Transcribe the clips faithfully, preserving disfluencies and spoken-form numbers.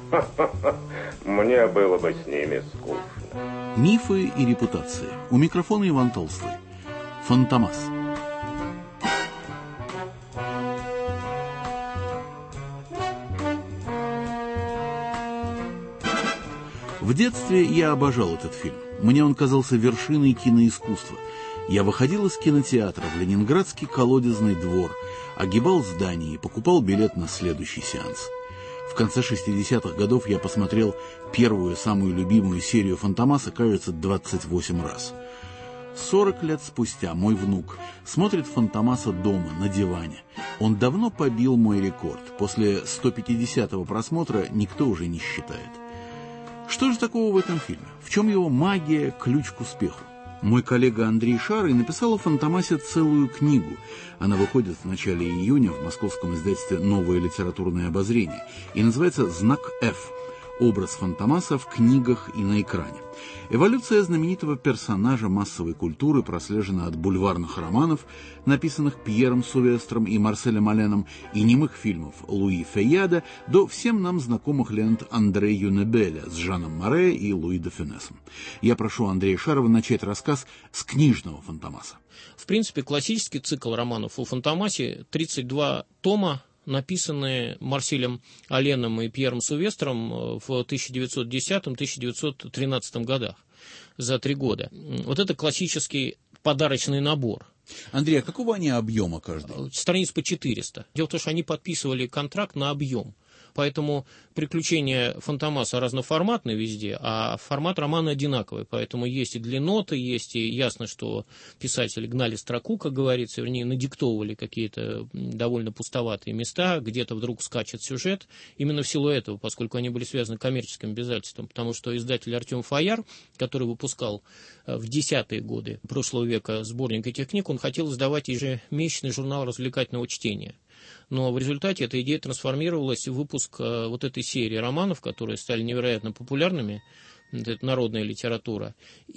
Мне было бы с ними скучно. Мифы и репутации. У микрофона Иван Толстой. Фантомас. В детстве я обожал этот фильм. Мне он казался вершиной киноискусства. Я выходил из кинотеатра в Ленинградский колодезный двор, огибал здание и покупал билет на следующий сеанс. В конце шестидесятых годов я посмотрел первую, самую любимую серию «Фантомаса», кажется, двадцать восемь раз. Сорок лет спустя мой внук смотрит «Фантомаса» дома, на диване. Он давно побил мой рекорд. После сто пятидесятого просмотра никто уже не считает. Что же такого в этом фильме? В чем его магия, ключ к успеху? Мой коллега Андрей Шарый написал о «Фантомасе» целую книгу. Она выходит в начале июня в московском издательстве «Новое литературное обозрение» и называется «Знак F. Образ Фантомаса в книгах и на экране». Эволюция знаменитого персонажа массовой культуры прослежена от бульварных романов, написанных Пьером Сувестром и Марселем Оленом, и немых фильмов Луи Фейяда, до всем нам знакомых лент Андре Юнебеля с Жаном Море и Луи де Фюнесом. Я прошу Андрея Шарова начать рассказ с книжного «Фантомаса». В принципе, классический цикл романов о Фантомасе, тридцать два тома, написанные Марселем Оленом и Пьером Сувестром в тысяча девятьсот десятом — тысяча девятьсот тринадцатом годах, за три года. Вот это классический подарочный набор. Андрей, а какого они объема каждый? Страниц по четыреста. Дело в том, что они подписывали контракт на объем. Поэтому приключения Фантомаса разноформатны везде, а формат романа одинаковый. Поэтому есть и длинноты, есть и ясно, что писатели гнали строку, как говорится, вернее, надиктовывали какие-то довольно пустоватые места, где-то вдруг скачет сюжет. Именно в силу этого, поскольку они были связаны коммерческим обязательством. Потому что издатель Артем Фаяр, который выпускал в десятые годы прошлого века сборник этих книг, он хотел издавать ежемесячный журнал развлекательного чтения. Но в результате эта идея трансформировалась в выпуск вот этой серии романов, которые стали невероятно популярными, это народная литература.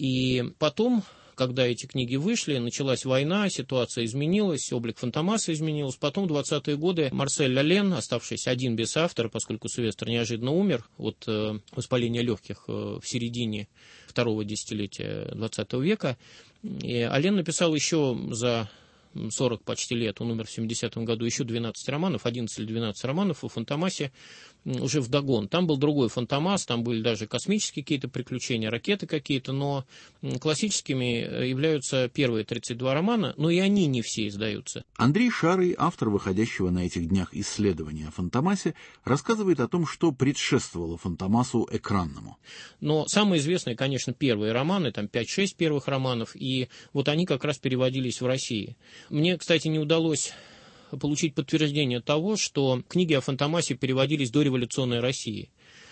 И потом, когда эти книги вышли, началась война, ситуация изменилась, облик Фантомаса изменился. Потом в двадцатые годы Марсель Олен, оставшийся один без автора, поскольку Сувестр неожиданно умер от воспаления легких в середине второго десятилетия двадцатого века, и Олен написал еще за сорок почти лет, он умер в семидесятом году, еще двенадцать романов, одиннадцать или двенадцать романов о Фантомасе уже вдогон. Там был другой Фантомас, там были даже космические какие-то приключения, ракеты какие-то, но классическими являются первые тридцать два романа, но и они не все издаются. Андрей Шарый, автор выходящего на этих днях исследования о Фантомасе, рассказывает о том, что предшествовало Фантомасу экранному. Но самые известные, конечно, первые романы, там пять-шесть первых романов, и вот они как раз переводились в России. Мне, кстати, не удалось получить подтверждение того, что книги о Фантомасе переводились до революционной России.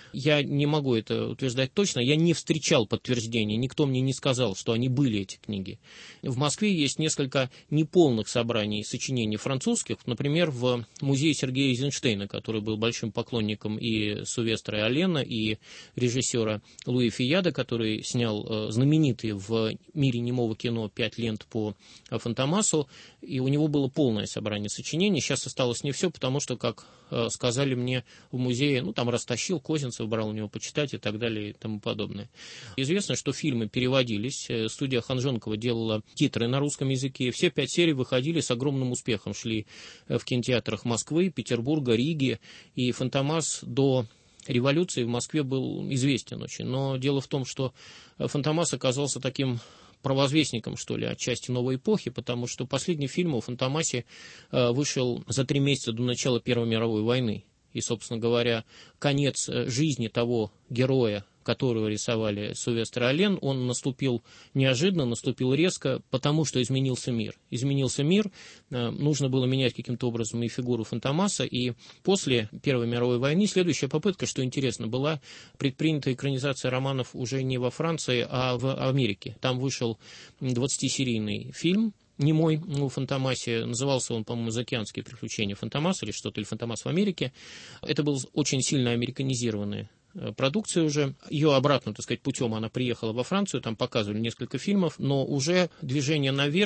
Я не могу это утверждать точно, я не встречал подтверждений, никто мне не сказал, что они были, эти книги. В Москве есть несколько неполных собраний сочинений французских, например, в музее Сергея Эйзенштейна, который был большим поклонником и Сувестра и Олена, и режиссера Луи Фейяда, который снял знаменитые в мире немого кино пять лент по Фантомасу, и у него было полное собрание сочинений. Сейчас осталось не все, потому что, как сказали мне в музее, ну, там растащил Козинцев, брал у него почитать и так далее и тому подобное. Известно, что фильмы переводились, студия Ханжонкова делала титры на русском языке, все пять серий выходили с огромным успехом, шли в кинотеатрах Москвы, Петербурга, Риги, и Фантомас до революции в Москве был известен очень. Но дело в том, что Фантомас оказался таким провозвестником, что ли, отчасти новой эпохи, потому что последний фильм о Фантомасе вышел за три месяца до начала Первой мировой войны. И, собственно говоря, конец жизни того героя, которого рисовали Сувестр и Олен, он наступил неожиданно, наступил резко, потому что изменился мир. Изменился мир, нужно было менять каким-то образом и фигуру Фантомаса, и после Первой мировой войны следующая попытка, что интересно, была предпринята экранизация романов уже не во Франции, а в Америке. Там вышел двадцатисерийный фильм немой о Фантомасе, назывался он, по-моему, «Заокеанские приключения Фантомаса» или что-то, или «Фантомас в Америке». Это был очень сильно американизированная продукция уже. Ее обратным, так сказать, путем она приехала во Францию, там показывали несколько фильмов, но уже движение наверх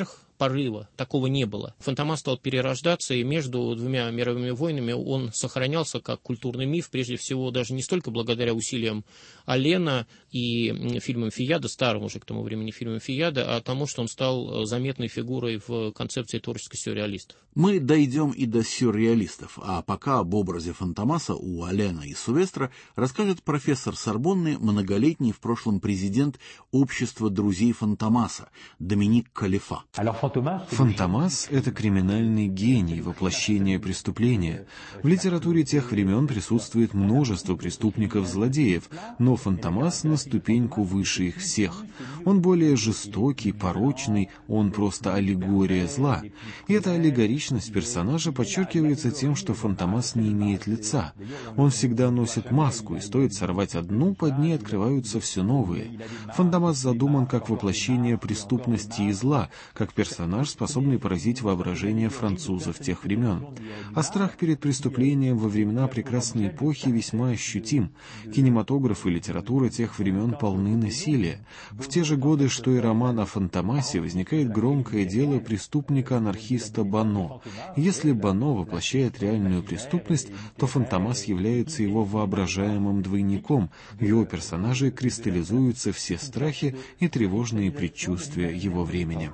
порыва. Такого не было. Фантомас стал перерождаться, и между двумя мировыми войнами он сохранялся как культурный миф, прежде всего даже не столько благодаря усилиям Алена и фильмам Фияда, старым уже к тому времени фильмам Фияда, а тому, что он стал заметной фигурой в концепции творчества сюрреалистов. Мы дойдем и до сюрреалистов, а пока об образе Фантомаса у Алена и Сувестра расскажет профессор Сорбонны, многолетний в прошлом президент Общества друзей Фантомаса Доминик Калифа. Фантомас – это криминальный гений, воплощение преступления. В литературе тех времен присутствует множество преступников-злодеев, но Фантомас на ступеньку выше их всех. Он более жестокий, порочный, он просто аллегория зла. И эта аллегоричность персонажа подчеркивается тем, что Фантомас не имеет лица. Он всегда носит маску, и стоит сорвать одну, под ней открываются все новые. Фантомас задуман как воплощение преступности и зла, как персонаж, способный поразить воображение французов тех времен. А страх перед преступлением во времена прекрасной эпохи весьма ощутим. Кинематограф и литература тех времен полны насилия. В те же годы, что и роман о Фантомасе, возникает громкое дело преступника-анархиста Бано. Если Бано воплощает реальную преступность, то Фантомас является его воображаемым двойником. В его персонаже кристаллизуются все страхи и тревожные предчувствия его времени.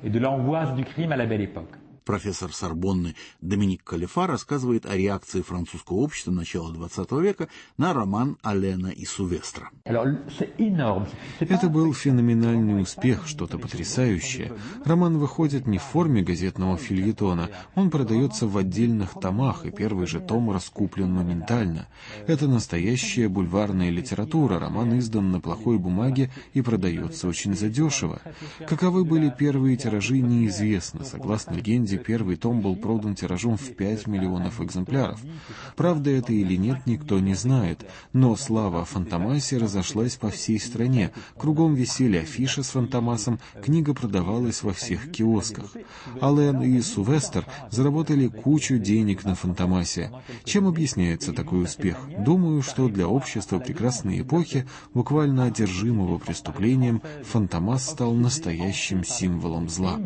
Профессор Сорбонны Доминик Калифа рассказывает о реакции французского общества начала двадцатого века на роман Алена и Сувестра. Это был феноменальный успех, что-то потрясающее. Роман выходит не в форме газетного фельетона, он продается в отдельных томах, и первый же том раскуплен моментально. Это настоящая бульварная литература, роман издан на плохой бумаге и продается очень задешево. Каковы были первые тиражи, неизвестно. Согласно легенде, первый том был продан тиражом в пять миллионов экземпляров. Правда это или нет, никто не знает, но слава о Фантомасе разошлась по всей стране. Кругом висели афиши с Фантомасом, книга продавалась во всех киосках. Ален и Сувестр заработали кучу денег на Фантомасе. Чем объясняется такой успех? Думаю, что для общества прекрасной эпохи, буквально одержимого преступлением, Фантомас стал настоящим символом зла.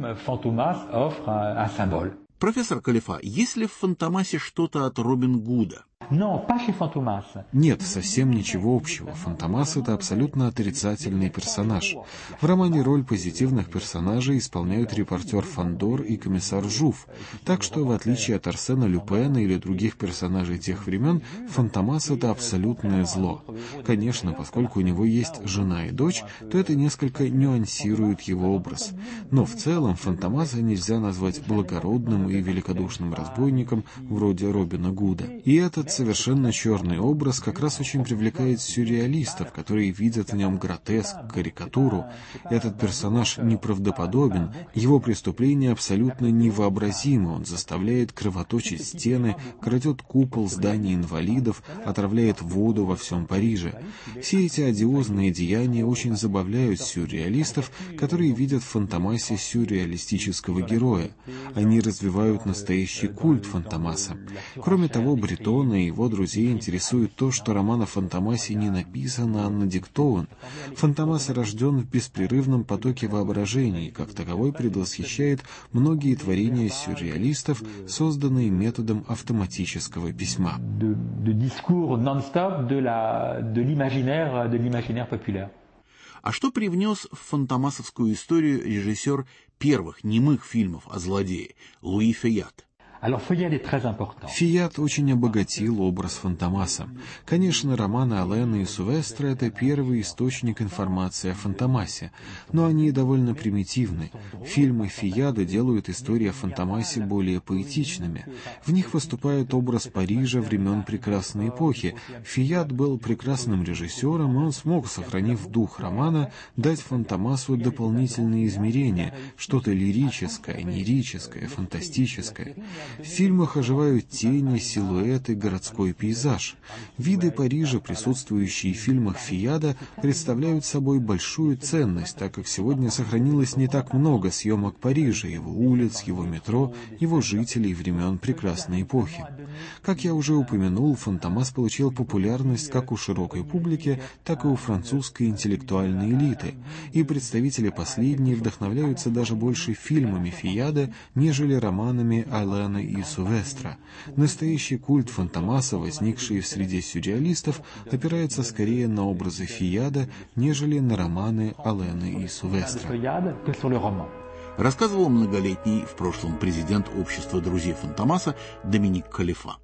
Профессор Калифа, есть ли в Фантомасе что-то от Робин Гуда? Нет, совсем ничего общего. Фантомас — это абсолютно отрицательный персонаж. В романе роль позитивных персонажей исполняют репортер Фандор и комиссар Жуф. Так что, в отличие от Арсена Люпена или других персонажей тех времен, Фантомас — это абсолютное зло. Конечно, поскольку у него есть жена и дочь, то это несколько нюансирует его образ. Но в целом Фантомаса нельзя назвать благородным и великодушным разбойником вроде Робина Гуда. И этот совершенно черный образ как раз очень привлекает сюрреалистов, которые видят в нем гротеск, карикатуру. Этот персонаж неправдоподобен, его преступление абсолютно невообразимо, он заставляет кровоточить стены, крадет купол зданий инвалидов, отравляет воду во всем Париже. Все эти одиозные деяния очень забавляют сюрреалистов, которые видят в Фантомасе сюрреалистического героя. Они развивают настоящий культ Фантомаса. Кроме того, Бретона и его друзей интересует то, что роман о Фантомасе не написан, а надиктован. Фантомас рожден в беспрерывном потоке воображения и как таковой предвосхищает многие творения сюрреалистов, созданные методом автоматического письма. А что привнес в фантомасовскую историю режиссер первых немых фильмов о злодее Луи Фияд? Фияд очень обогатил образ Фантомаса. Конечно, романы Алена и Сувестра — это первый источник информации о Фантомасе, но они довольно примитивны. Фильмы Фияда делают истории о Фантомасе более поэтичными. В них выступает образ Парижа времен прекрасной эпохи. Фияд был прекрасным режиссером, и он смог, сохранив дух романа, дать Фантомасу дополнительные измерения, что-то лирическое, онирическое, фантастическое. В фильмах оживают тени, силуэты, городской пейзаж. Виды Парижа, присутствующие в фильмах Фияда, представляют собой большую ценность, так как сегодня сохранилось не так много съемок Парижа, его улиц, его метро, его жителей времен прекрасной эпохи. Как я уже упомянул, Фантомас получил популярность как у широкой публики, так и у французской интеллектуальной элиты, и представители последней вдохновляются даже больше фильмами Фияда, нежели романами Алена и Сувестра. Настоящий культ Фантомаса, возникший в среде сюрреалистов, опирается скорее на образы Фияда, нежели на романы Алена и Сувестра. Рассказывал многолетний в прошлом президент общества друзей Фантомаса Доминик Калифа.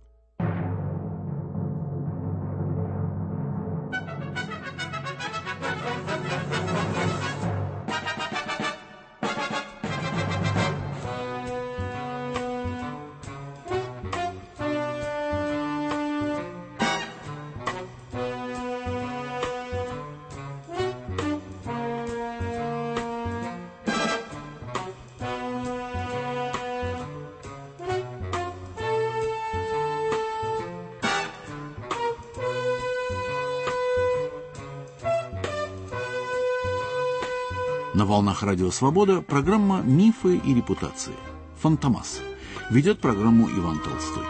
На волнах Радио Свобода программа «Мифы и репутации». Фантомас. Ведет программу Иван Толстой.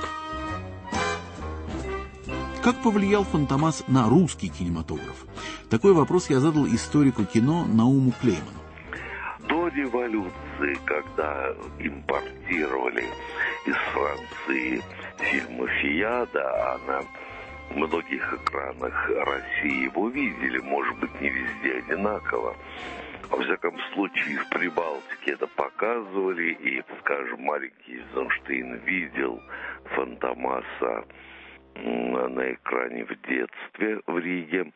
Как повлиял Фантомас на русский кинематограф? Такой вопрос я задал историку кино Науму Клейману. До революции, когда импортировали из Франции фильмы Фияда, а на многих экранах России его видели, может быть, не везде одинаково. Во всяком случае, в Прибалтике это показывали, и, скажем, маленький Эйзенштейн видел Фантомаса на экране в детстве в Риге.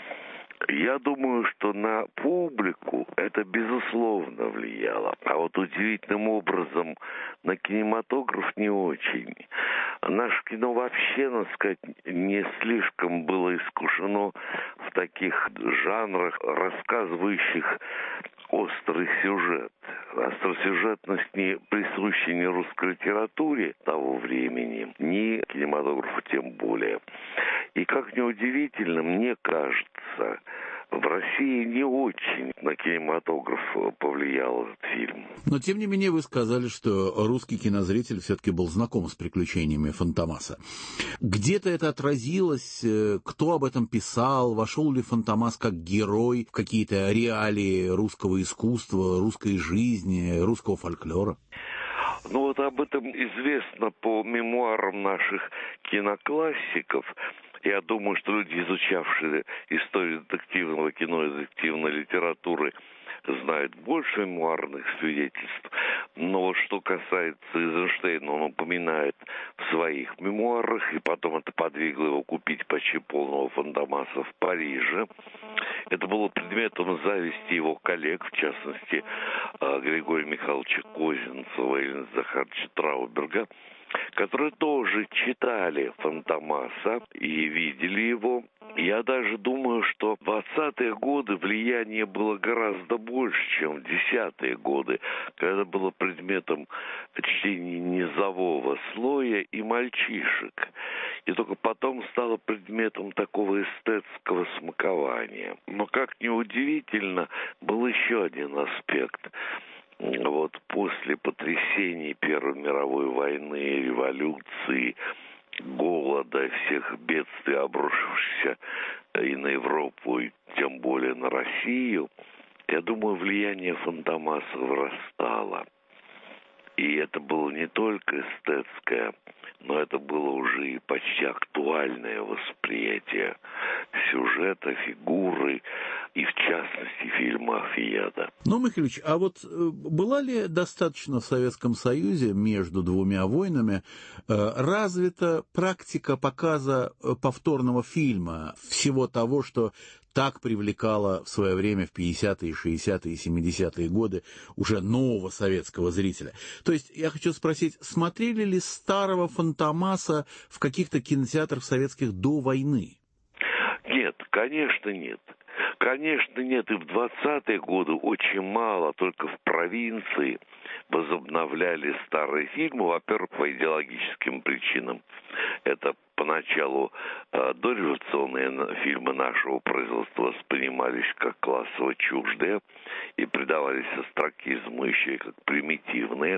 Я думаю, что на публику это безусловно влияло. А вот удивительным образом на кинематограф не очень. Наше кино вообще, надо сказать, не слишком было искушено в таких жанрах, рассказывающих острый сюжет. Остросюжетность не присуща ни русской литературе того времени, ни кинематографу тем более. И как ни удивительно, мне кажется, в России не очень на кинематограф повлиял этот фильм. Но, тем не менее, вы сказали, что русский кинозритель все-таки был знаком с приключениями Фантомаса. Где-то это отразилось? Кто об этом писал? Вошел ли Фантомас как герой в какие-то реалии русского искусства, русской жизни, русского фольклора? Ну вот об этом известно по мемуарам наших киноклассиков. Я думаю, что люди, изучавшие историю детективного кино и детективной литературы, знают больше мемуарных свидетельств. Но вот что касается Эйзенштейна, он упоминает в своих мемуарах, и потом это подвигло его купить почти полного Фантомаса в Париже. Это было предметом зависти его коллег, в частности, Григория Михайловича Козинцева и Захаровича Трауберга, которые тоже читали Фантомаса и видели его. Я даже думаю, что в двадцатые годы влияние было гораздо больше, чем в десятые годы, когда было предметом чтения низового слоя и мальчишек. И только потом стало предметом такого эстетского смакования. Но, как ни удивительно, был еще один аспект. Вот после потрясений Первой мировой войны, революции, голода, всех бедствий, обрушившихся и на Европу, и тем более на Россию, я думаю, влияние Фантомаса вырастало. И это было не только эстетское, но это было уже и почти актуальное восприятие сюжета, фигуры и, в частности, фильма Фияда. Ну, Михайлович, а вот была ли достаточно в Советском Союзе между двумя войнами развита практика показа повторного фильма, всего того, что так привлекало в свое время в пятидесятые, шестидесятые и семидесятые годы уже нового советского зрителя? То есть я хочу спросить, смотрели ли старого Фантомаса в каких-то кинотеатрах советских до войны? Нет, конечно, нет. Конечно, нет. И в двадцатые годы очень мало, только в провинции возобновляли старые фильмы, во-первых, по идеологическим причинам. Это поначалу э, дореволюционные фильмы нашего производства воспринимались как классово чуждые и придавались остракизму еще и как примитивные.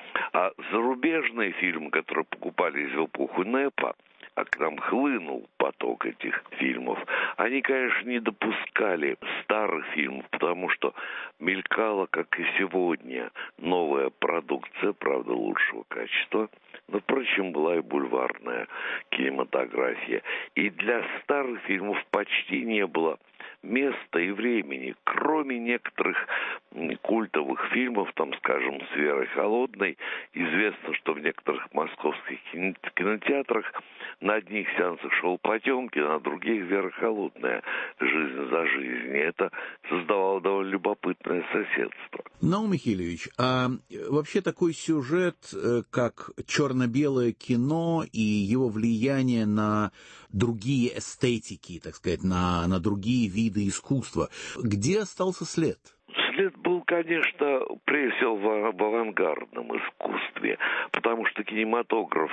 А зарубежные фильмы, которые покупались в эпоху НЭПа, а к нам хлынул поток этих фильмов, они, конечно, не допускали старых фильмов, потому что мелькала, как и сегодня, новая продукция, правда, лучшего качества, но, впрочем, была и бульварная кинематография. И для старых фильмов почти не было места и времени, кроме некоторых культовых фильмов, там, скажем, с Верой Холодной. Известно, что в некоторых московских кинотеатрах на одних сеансах шел Потемкин, а на других Вера Холодная «Жизнь за жизнь». И это создавало довольно любопытное соседство. Наум Михайлович, а вообще такой сюжет, как черно-белое кино и его влияние на другие эстетики, так сказать, на, на другие виды искусства, где остался след? След был, конечно, прежде всего в авангардном искусстве, потому что кинематограф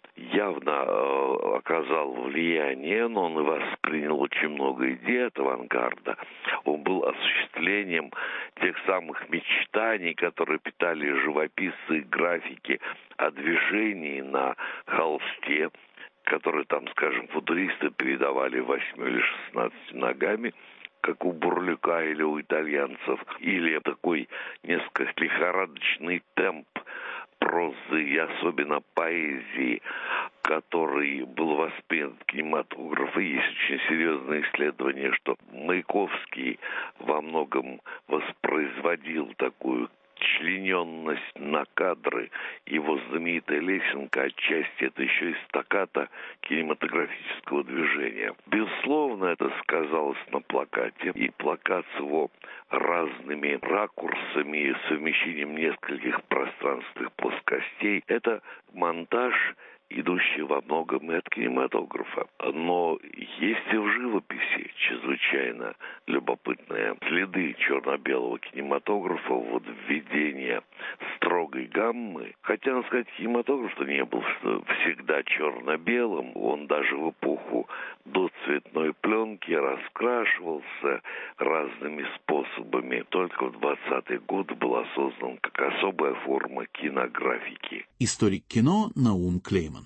явно э, оказал влияние, но он и воспринял очень много идей от авангарда. Он был осуществлением тех самых мечтаний, которые питали живописцы и графики о движении на холсте, которые там, скажем, футуристы передавали восьми или шестнадцати ногами, как у Бурлюка или у итальянцев, или такой несколько лихорадочный темп прозы и особенно поэзии, который был воспринят кинематографом. Есть очень серьезные исследования, что Маяковский во многом воспроизводил такую члененность на кадры. Его знаменитая лесенка отчасти это еще и стаккато кинематографического движения. Безусловно, это сказалось на плакате. И плакат с его разными ракурсами и совмещением нескольких пространственных плоскостей. Это монтаж, идущий во многом и от кинематографа. Но есть и в живописи чрезвычайно любопытные следы черно-белого кинематографа, вот введение строгой гаммы. Хотя, надо сказать, кинематограф-то не был всегда черно-белым. Он даже в эпоху до цветной пленки раскрашивался разными способами. Только в двадцатые годы была создана как особая форма кинографики. Историк кино Наум Клейман.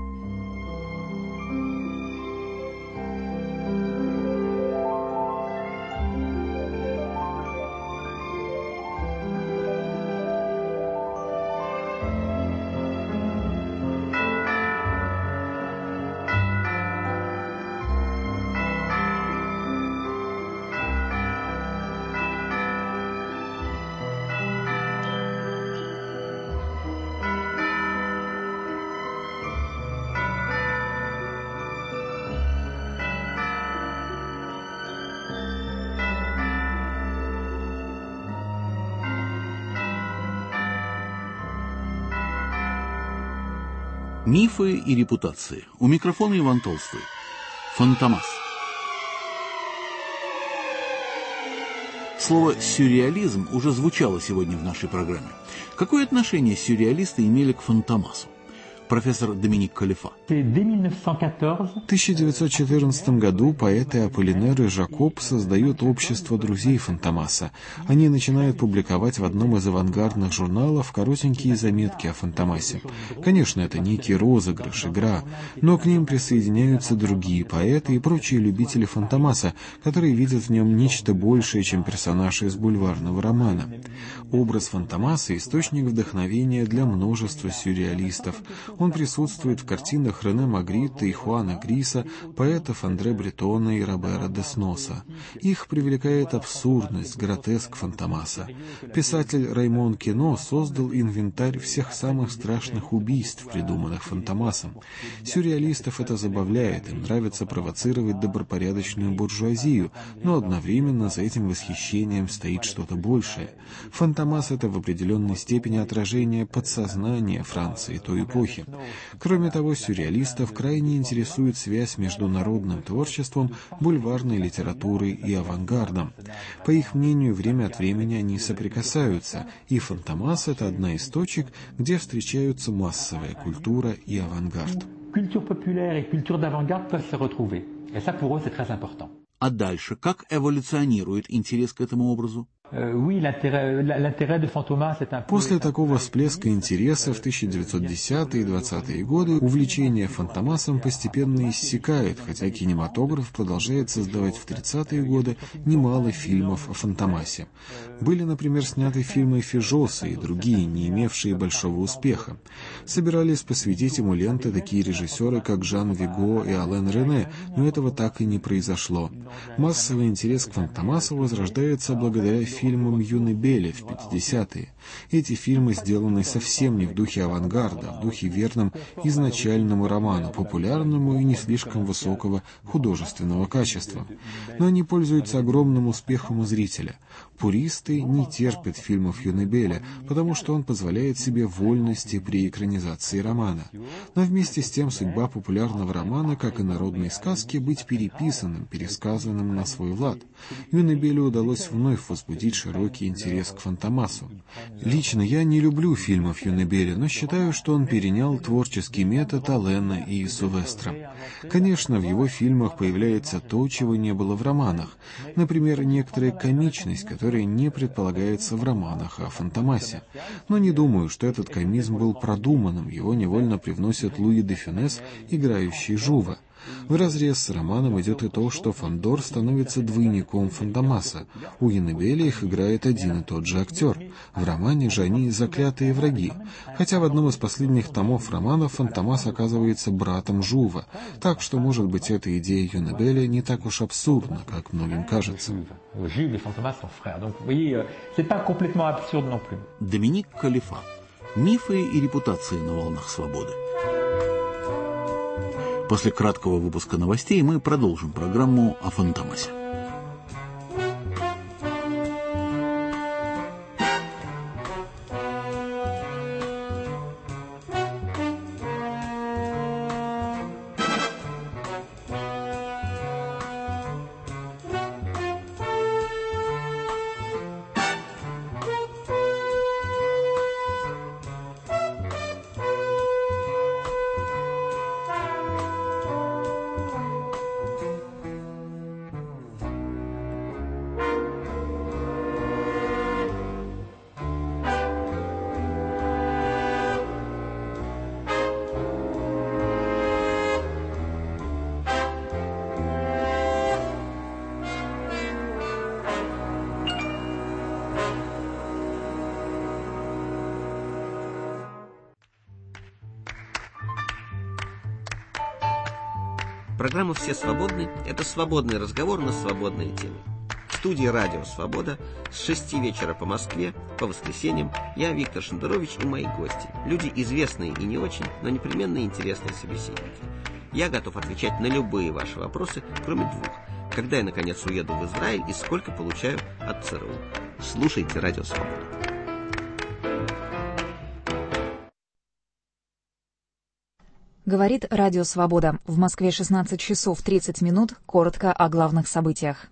Мифы и репутации. У микрофона Иван Толстой. Фантомас. Слово «сюрреализм» уже звучало сегодня в нашей программе. Какое отношение сюрреалисты имели к Фантомасу? Профессор Доминик Калифа. В тысяча девятьсот четырнадцатом году поэты Аполлинер и Жакоб создают общество друзей Фантомаса. Они начинают публиковать в одном из авангардных журналов коротенькие заметки о Фантомасе. Конечно, это некий розыгрыш, игра, но к ним присоединяются другие поэты и прочие любители Фантомаса, которые видят в нем нечто большее, чем персонаж из бульварного романа. Образ Фантомаса – источник вдохновения для множества сюрреалистов. Он присутствует в картинах Рене Магрита и Хуана Гриса, поэтов Андре Бретона и Робера де Сноса. Их привлекает абсурдность, гротеск Фантомаса. Писатель Раймон Кино создал инвентарь всех самых страшных убийств, придуманных Фантомасом. Сюрреалистов это забавляет, им нравится провоцировать добропорядочную буржуазию, но одновременно за этим восхищением стоит что-то большее. Фантомас — это в определенной степени отражение подсознания Франции той эпохи. времени. Кроме того, сюрреалистов крайне интересует связь между народным творчеством, бульварной литературой и авангардом. По их мнению, время от времени они соприкасаются, и «Фантомас» — это одна из точек, где встречаются массовая культура и авангард. А дальше как эволюционирует интерес к этому образу? После такого всплеска интереса в тысяча девятьсот десятые и двадцатые годы увлечение «Фантомасом» постепенно иссякает, хотя кинематограф продолжает создавать в тридцатые годы немало фильмов о «Фантомасе». Были, например, сняты фильмы «Фижоса» и другие, не имевшие большого успеха. Собирались посвятить ему ленты такие режиссеры, как Жан Виго и Ален Рене, но этого так и не произошло. Массовый интерес к «Фантомасу» возрождается благодаря фильмам Юны Белли в пятидесятые. Эти фильмы сделаны совсем не в духе авангарда, а в духе верном изначальному роману, популярному и не слишком высокого художественного качества. Но они пользуются огромным успехом у зрителя. Пуристы не терпят фильмов Юны Белли, потому что он позволяет себе вольности при экранизации романа. Но вместе с тем судьба популярного романа, как и народной сказки, быть переписанным, пересказанным на свой лад. Юне Белли удалось вновь возбудить широкий интерес к «Фантомасу». Лично я не люблю фильмов Юне Белли, но считаю, что он перенял творческий метод Алена и Сувестра. Конечно, в его фильмах появляется то, чего не было в романах. Например, некоторая комичность, которая не предполагается в романах о «Фантомасе». Но не думаю, что этот комизм был продуманным, его невольно привносит Луи де Фюнес, играющий Жува. Вразрез с романом идет и то, что Фандор становится двойником Фантомаса. У Юны Белли их играет один и тот же актер. В романе же они заклятые враги. Хотя в одном из последних томов романа Фантомас оказывается братом Жува. Так что, может быть, эта идея Юны Белли не так уж абсурдна, как многим кажется. Доминик Калифа. Мифы и репутации на волнах свободы. После краткого выпуска новостей мы продолжим программу о «Фантомасе». Программа «Все свободны» — это свободный разговор на свободные темы. В студии «Радио Свобода» с шести вечера по Москве, по воскресеньям, я, Виктор Шендерович, и мои гости. Люди известные и не очень, но непременно интересные собеседники. Я готов отвечать на любые ваши вопросы, кроме двух. Когда я, наконец, уеду в Израиль и сколько получаю от ЦРУ. Слушайте «Радио Свобода». Говорит Радио Свобода. В Москве шестнадцать часов тридцать минут. Коротко о главных событиях.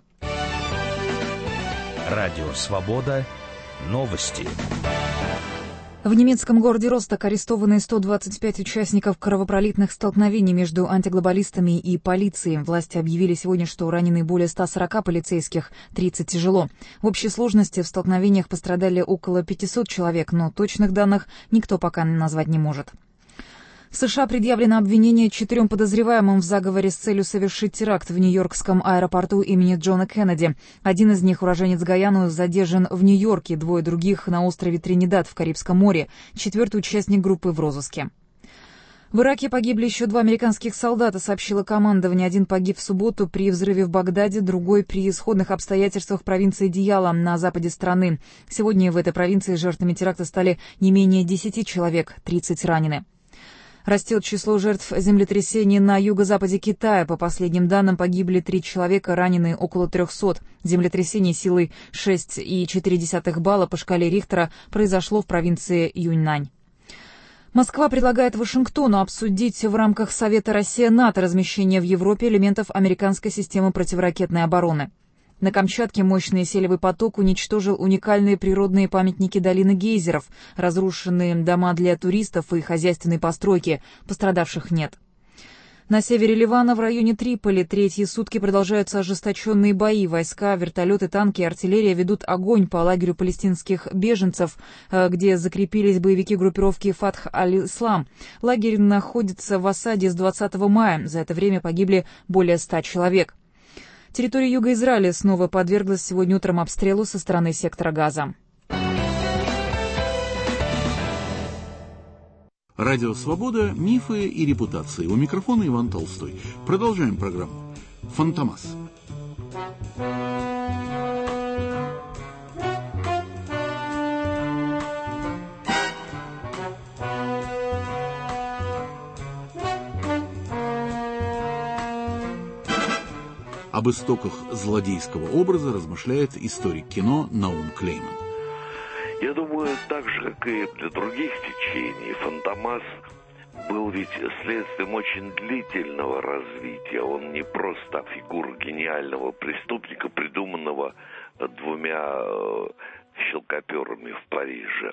Радио Свобода. Новости. В немецком городе Росток арестованы сто двадцать пять участников кровопролитных столкновений между антиглобалистами и полицией. Власти объявили сегодня, что ранены более ста сорока полицейских, тридцать тяжело. В общей сложности в столкновениях пострадали около пятисот человек, но точных данных никто пока назвать не может. В США предъявлено обвинение четырем подозреваемым в заговоре с целью совершить теракт в нью-йоркском аэропорту имени Джона Кеннеди. Один из них, уроженец Гайаны, задержан в Нью-Йорке, двое других на острове Тринидад в Карибском море, четвертый участник группы в розыске. В Ираке погибли еще два американских солдата, сообщило командование. Один погиб в субботу при взрыве в Багдаде, другой при исходных обстоятельствах провинции Дияла на западе страны. Сегодня в этой провинции жертвами теракта стали не менее десяти человек, тридцать ранены. Растет число жертв землетрясений на юго-западе Китая. По последним данным, погибли три человека, ранены около трехсот. Землетрясение силой шесть и четыре десятых балла по шкале Рихтера произошло в провинции Юньнань. Москва предлагает Вашингтону обсудить в рамках Совета Россия-НАТО размещение в Европе элементов американской системы противоракетной обороны. На Камчатке мощный селевый поток уничтожил уникальные природные памятники долины гейзеров, разрушенные дома для туристов и хозяйственные постройки, пострадавших нет. На севере Ливана в районе Триполи третьи сутки продолжаются ожесточенные бои. Войска, вертолеты, танки и артиллерия ведут огонь по лагерю палестинских беженцев, где закрепились боевики группировки Фатх аль-Ислам. Лагерь находится в осаде с двадцатого мая. За это время погибли более ста человек. Территория юга Израиля снова подверглась сегодня утром обстрелу со стороны сектора Газа. Радио «Свобода. Мифы и репутации». У микрофона Иван Толстой. Продолжаем программу. Фантомас. Об истоках злодейского образа размышляет историк кино Наум Клейман. Я думаю, так же, как и для других течений, Фантомас был ведь следствием очень длительного развития. Он не просто фигура гениального преступника, придуманного двумя щелкоперами в Париже.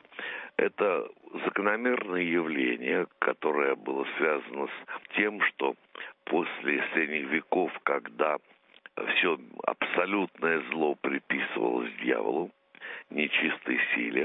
Это закономерное явление, которое было связано с тем, что после средних веков, когда все абсолютное зло приписывалось дьяволу, нечистой силе,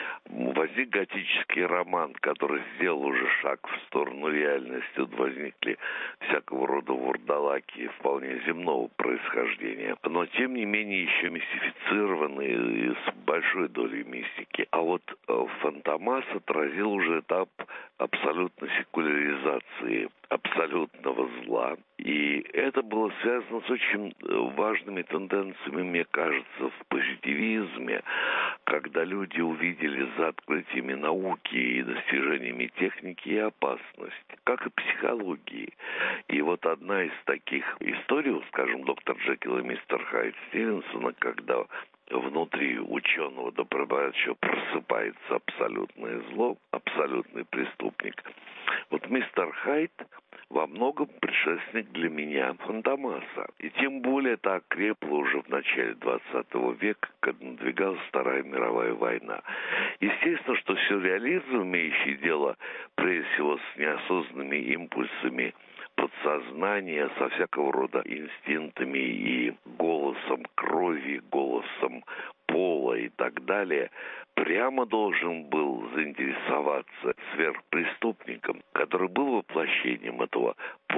возник готический роман, который сделал уже шаг в сторону реальности. Тут возникли всякого рода вурдалаки вполне земного происхождения, но тем не менее еще мистифицированные и с большой долей мистики. А вот Фантомас отразил уже этап абсолютной секуляризации абсолютного зла. И это было связано с очень важными тенденциями, мне кажется, в позитивизме, когда люди увидели за открытиями науки и достижениями техники и опасность, как и психологии. И вот одна из таких историй, скажем, доктор Джекил и мистер Хайд Стивенсона, когда внутри ученого добровольчего просыпается абсолютное зло, абсолютный преступник. Вот мистер Хайд во многом предшественник для меня Фантомаса. И тем более это окрепло уже в начале двадцатого века, когда надвигалась Вторая мировая война. Естественно, что сюрреализм, имеющий дело прежде всего с неосознанными импульсами подсознания, со всякого рода инстинктами и голосом крови, голосом пола и так далее, прямо должен был заинтересоваться сверхпреступником, который был воплощением этого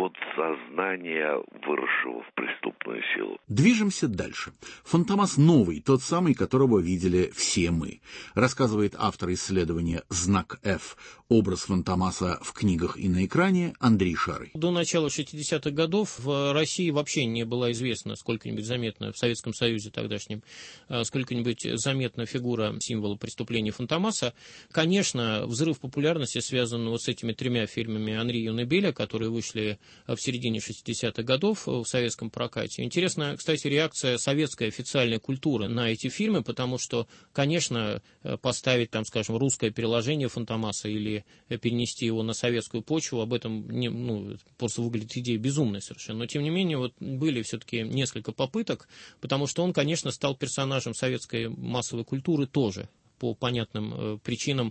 подсознания, выросшего в преступную силу. Движемся дальше. Фантомас новый, тот самый, которого видели все мы. Рассказывает автор исследования «Знак F. Образ Фантомаса в книгах и на экране» Андрей Шарый. До начала шестидесятых годов в России вообще не была известна сколько-нибудь заметна, в Советском Союзе тогдашнем, сколько-нибудь заметна фигура символа преступления Фантомаса. Конечно, взрыв популярности связан вот с этими тремя фильмами Анри Юнебеля, которые вышли в середине шестидесятых годов в советском прокате. Интересна, кстати, реакция советской официальной культуры на эти фильмы, потому что, конечно, поставить там, скажем, русское переложение Фантомаса или перенести его на советскую почву, об этом не, ну, просто выглядит идея безумной совершенно. Но, тем не менее, вот были все-таки несколько попыток, потому что он, конечно, стал персонажем советской массовой культуры тоже, по понятным э, причинам,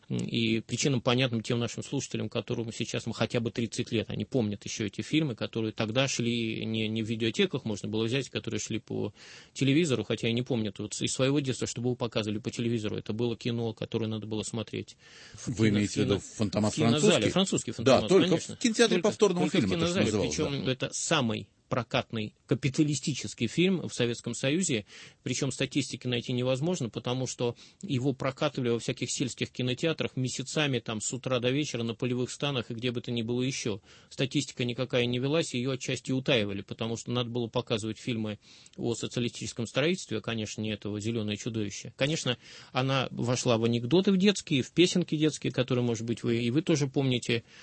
и причинам понятным тем нашим слушателям, которым сейчас мы хотя бы тридцать лет, они помнят еще эти фильмы, которые тогда шли не, не в видеотеках, можно было взять, которые шли по телевизору, хотя я не помню вот из своего детства, что было показывали по телевизору, это было кино, которое надо было смотреть. Вы кино, имеете в виду «Фантомас» французский? Французский «Фантомас», да, только конечно. в кинотеатре только, повторного только фильма в кинозале, это называлось, причем да. это самый прокатный капиталистический фильм в Советском Союзе, причем статистики найти невозможно, потому что его прокатывали во всяких сельских кинотеатрах месяцами, там, с утра до вечера на полевых станах и где бы то ни было еще. Статистика никакая не велась, ее отчасти утаивали, потому что надо было показывать фильмы о социалистическом строительстве, конечно, не этого «Зеленое чудовище». Конечно, она вошла в анекдоты в детские, в песенки детские, которые, может быть, вы и вы тоже помните.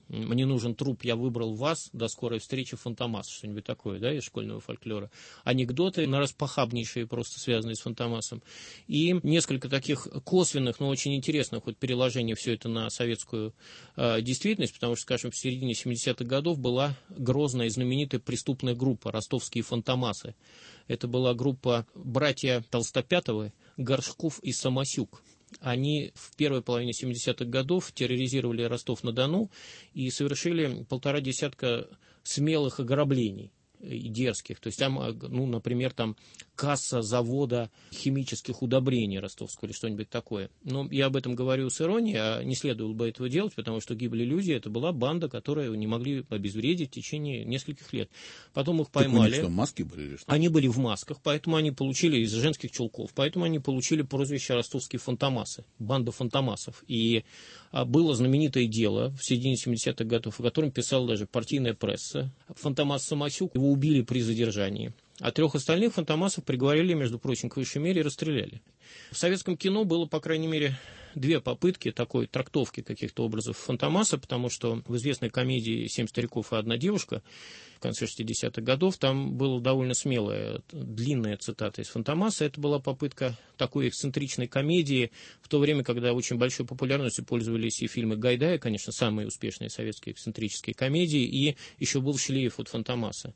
«Мне нужен труп, я выбрал вас», «До скорой встречи, Фантомас», что-нибудь такое, да, из школьного фольклора. Анекдоты нараспохабнейшие, просто связанные с Фантомасом. И несколько таких косвенных, но очень интересных вот переложений все это на советскую э, действительность, потому что, скажем, в середине семидесятых годов была грозная и знаменитая преступная группа «Ростовские Фантомасы». Это была группа братья Толстопятовы, Горшков и Самосюк. Они в первой половине семидесятых годов терроризировали Ростов-на-Дону и совершили полтора десятка смелых ограблений и дерзких. То есть там, ну, например, там касса завода химических удобрений ростовского или что-нибудь такое. Но я об этом говорю с иронией, а не следовало бы этого делать, потому что гибли люди, это была банда, которую не могли обезвредить в течение нескольких лет. Потом их поймали. Так у них что, маски были или что? Они были в масках, поэтому они получили из женских чулков, поэтому они получили прозвище «Ростовские Фантомасы», банда фантомасов. И было знаменитое дело в середине семидесятых годов, о котором писала даже партийная пресса. Фантомас Самосюк, его убили при задержании. А трех остальных фантомасов приговорили, между прочим, к высшей мере и расстреляли. В советском кино было, по крайней мере, две попытки такой трактовки каких-то образов Фантомаса, потому что в известной комедии «Семь стариков и одна девушка» в конце шестидесятых годов там была довольно смелая, длинная цитата из Фантомаса. Это была попытка такой эксцентричной комедии в то время, когда очень большой популярностью пользовались и фильмы Гайдая, конечно, самые успешные советские эксцентрические комедии, и еще был шлейф от Фантомаса.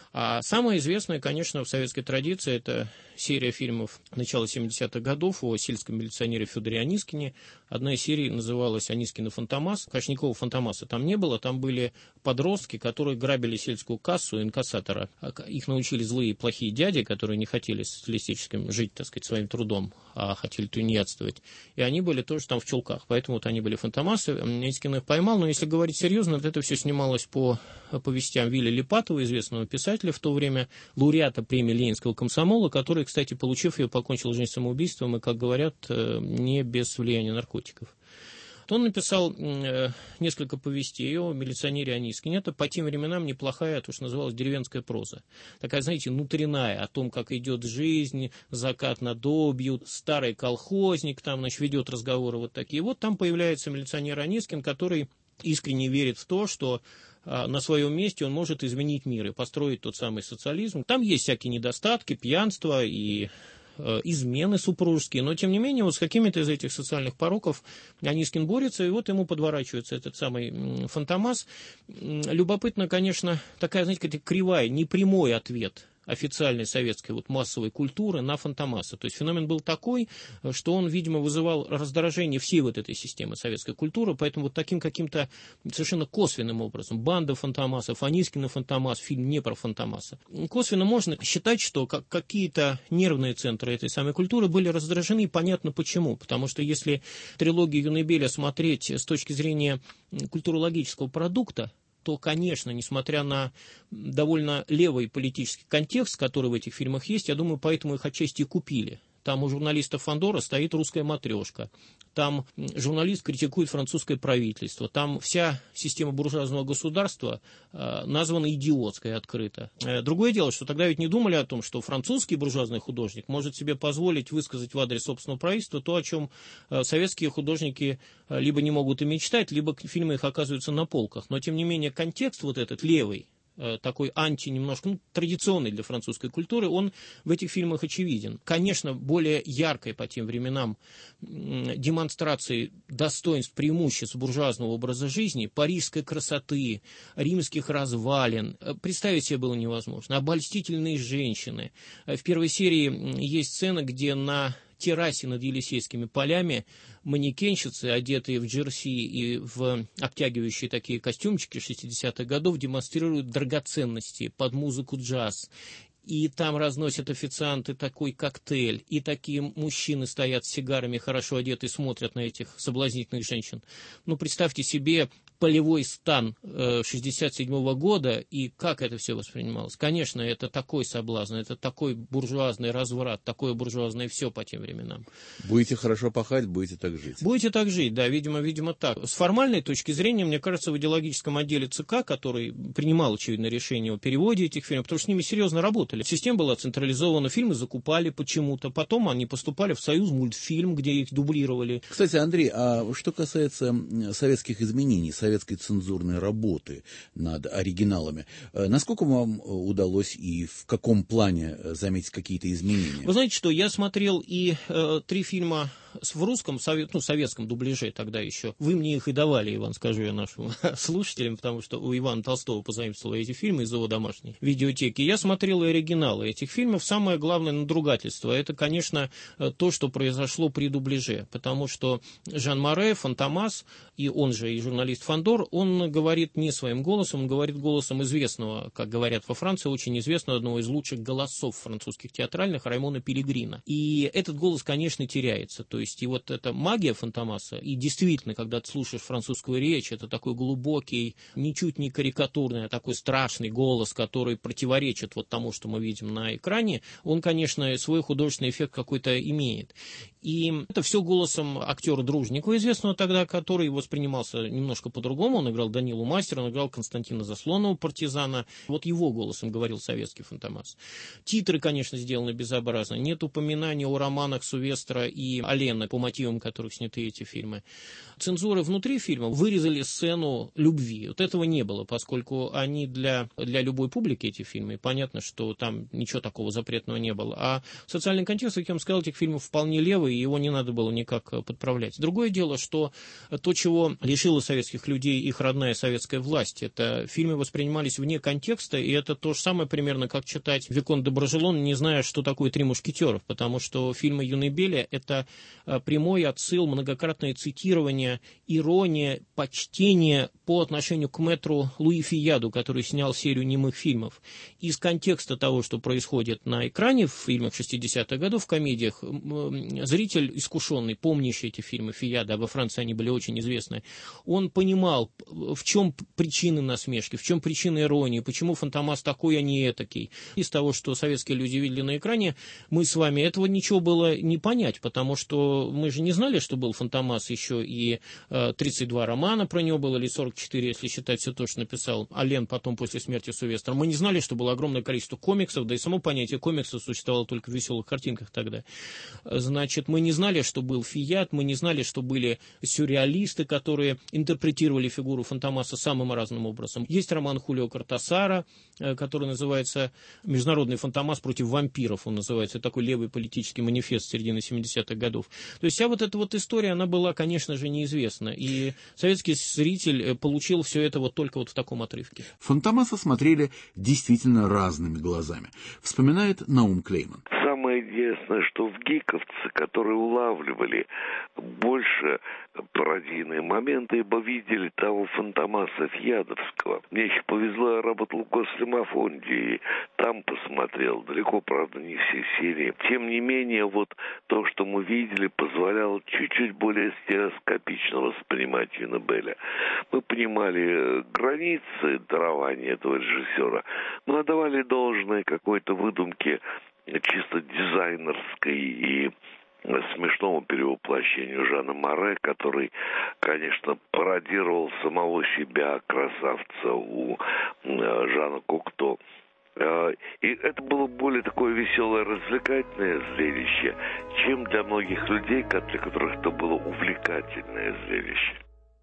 А самое известное, конечно, в советской традиции, это серия фильмов начала семидесятых годов о сельском милиционере Федоре Анискине. Одна из серий называлась «Анискин и Фантомас». Конечно, никакого Фантомаса там не было. Там были подростки, которые грабили сельскую кассу инкассатора. Их научили злые и плохие дяди, которые не хотели социалистическим жить, так сказать, своим трудом, а хотели тунеядствовать. И они были тоже там в чулках. Поэтому вот они были Фантомасы. Анискин их поймал. Но если говорить серьезно, вот это все снималось по повестям Вилли Липатова, известного писателя, в то время лауреата премии Ленинского комсомола, который, кстати, получив ее, покончил жизнь самоубийством и, как говорят, не без влияния наркотиков. Он написал несколько повестей о милиционере Анискине. Это по тем временам неплохая, то, что называлось, деревенская проза. Такая, знаете, внутренняя, о том, как идет жизнь, закат над Обью, старый колхозник, там, значит, ведет разговоры вот такие. Вот там появляется милиционер Анискин, который искренне верит в то, что на своем месте он может изменить мир и построить тот самый социализм. Там есть всякие недостатки, пьянство и э, измены супружеские, но тем не менее вот с какими-то из этих социальных пороков Анискин борется, и вот ему подворачивается этот самый Фантомас. Любопытно, конечно, такая, знаете, какая-то кривая, непрямой ответ официальной советской вот массовой культуры на Фантомаса. То есть феномен был такой, что он, видимо, вызывал раздражение всей вот этой системы советской культуры, поэтому вот таким каким-то совершенно косвенным образом банда Фантомасов, Анискин и Фантомас, фильм не про Фантомаса. Косвенно можно считать, что как какие-то нервные центры этой самой культуры были раздражены, и понятно почему. Потому что если трилогию Юнебеля смотреть с точки зрения культурологического продукта, то, конечно, несмотря на довольно левый политический контекст, который в этих фильмах есть, я думаю, поэтому их отчасти и купили. Там у журналистов Фандора стоит русская матрешка, там журналист критикует французское правительство, там вся система буржуазного государства э, названа идиотской открыто. Э, другое дело, что тогда ведь не думали о том, что французский буржуазный художник может себе позволить высказать в адрес собственного правительства то, о чем э, советские художники э, либо не могут и мечтать, либо фильмы их оказываются на полках. Но, тем не менее, контекст вот этот левый, такой анти, немножко ну, традиционный для французской культуры, он в этих фильмах очевиден. Конечно, более яркой по тем временам демонстрацией достоинств, преимуществ буржуазного образа жизни, парижской красоты, римских развалин, представить себе было невозможно. Обольстительные женщины. В первой серии есть сцена, где на террасе над Елисейскими полями манекенщицы, одетые в джерси и в обтягивающие такие костюмчики шестидесятых годов, демонстрируют драгоценности под музыку джаз. И там разносят официанты такой коктейль, и такие мужчины стоят с сигарами, хорошо одеты, смотрят на этих соблазнительных женщин. Ну, представьте себе полевой стан шестьдесят седьмого года, и как это все воспринималось. Конечно, это такой соблазн, это такой буржуазный разврат, такое буржуазное все по тем временам. Будете хорошо пахать, будете так жить. Будете так жить, да, видимо, видимо так. С формальной точки зрения, мне кажется, в идеологическом отделе ЦК, который принимал, очевидно, решение о переводе этих фильмов, потому что с ними серьезно работали. Система была централизована, фильмы закупали почему-то, потом они поступали в Союзмультфильм, где их дублировали. Кстати, Андрей, а что касается советских изменений, советских советской цензурной работы над оригиналами. Насколько вам удалось и в каком плане заметить какие-то изменения? Вы знаете, что я смотрел и э, три фильма в русском, совет, ну, советском дубляже тогда еще. Вы мне их и давали, Иван, скажу я нашим слушателям, потому что у Ивана Толстого позаимствовал эти фильмы из его домашней видеотеки. Я смотрел и оригиналы этих фильмов. Самое главное надругательство — это, конечно, то, что произошло при дубляже, потому что Жан Море, Фантомас, и он же и журналист Фандор, он говорит не своим голосом, он говорит голосом известного, как говорят во Франции, очень известного, одного из лучших голосов французских театральных, Раймона Пилигрина. И этот голос, конечно, теряется. То есть и вот эта магия Фантомаса, и действительно, когда ты слушаешь французскую речь, это такой глубокий, ничуть не карикатурный, а такой страшный голос, который противоречит вот тому, что мы видим на экране, он, конечно, свой художественный эффект какой-то имеет. И это все голосом актера Дружникова, известного тогда, который воспринимался немножко по-другому. Он играл Данилу Мастера, он играл Константина Заслонова, партизана. Вот его голосом говорил советский Фантомас. Титры, конечно, сделаны безобразно. Нет упоминания о романах Сувестра и Алены, по мотивам которых сняты эти фильмы. Цензуры внутри фильма вырезали сцену любви. Вот этого не было, поскольку они для, для любой публики, эти фильмы, понятно, что там ничего такого запретного не было. А социальный контекст, как я вам сказал, этих фильмов вполне левый, и его не надо было никак подправлять. Другое дело, что то, чего лишило советских людей их родная советская власть, это фильмы воспринимались вне контекста, и это то же самое примерно, как читать «Виконт де Брожелон», не зная, что такое «Три мушкетеров», потому что фильмы Юный Беля — это прямой отсыл, многократное цитирование, ирония, почтение по отношению к мэтру Луи Фияду, который снял серию немых фильмов. Из контекста того, что происходит на экране в фильмах шестидесятых годов, в комедиях, зритель искушенный, помнящий эти фильмы Фияда, а во Франции они были очень известны, он понимал, в чем причины насмешки, в чем причины иронии, почему Фантомас такой, а не этакий. Из того, что советские люди видели на экране, мы с вами этого ничего было не понять, потому что мы же не знали, что был Фантомас, еще и э, тридцать два романа про него было, или сорок четыре, если считать все то, что написал Ален потом после смерти Сувестра. Мы не знали, что было огромное количество комиксов, да и само понятие комиксов существовало только в веселых картинках тогда. Значит, мы не знали, что был Фияд, мы не знали, что были сюрреалисты, которые интерпретировали фигуру Фантомаса самым разным образом. Есть роман Хулио Кортасара, который называется «Международный Фантомас против вампиров», он называется, такой левый политический манифест середины семидесятых годов. То есть вся вот эта вот история, она была, конечно же, неизвестна. И советский зритель получил все это вот только вот в таком отрывке. Фантомаса смотрели действительно разными глазами, вспоминает Наум Клейман. Самое интересное, что в гиковцы, которые улавливали больше пародийные моменты, ибо видели того Фантомаса Фьядовского. Мне еще повезло, я работал в Гослимофонде, и там посмотрел. Далеко, правда, не все серии. Тем не менее, вот то, что мы видели, позволяло чуть-чуть более стереоскопично воспринимать Юна Белля. Мы понимали границы дарования этого режиссера, но отдавали должное какой-то выдумке чисто дизайнерской и смешному перевоплощению Жана Море, который, конечно, пародировал самого себя, красавца, у Жана Кокто. И это было более такое веселое, развлекательное зрелище, чем для многих людей, для которых это было увлекательное зрелище.